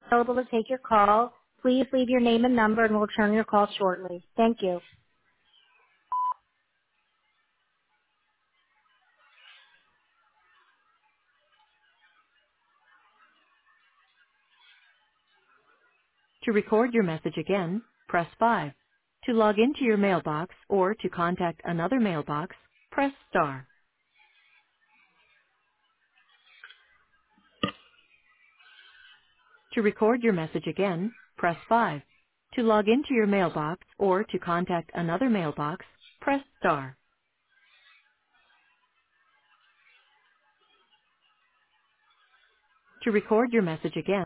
available to take your call. Please leave your name and number and we'll return your call shortly. Thank you. To record your message again, press 5. To log into your mailbox or to contact another mailbox, press star. To record your message again, press 5. To log into your mailbox or to contact another mailbox, press star. To record your message again,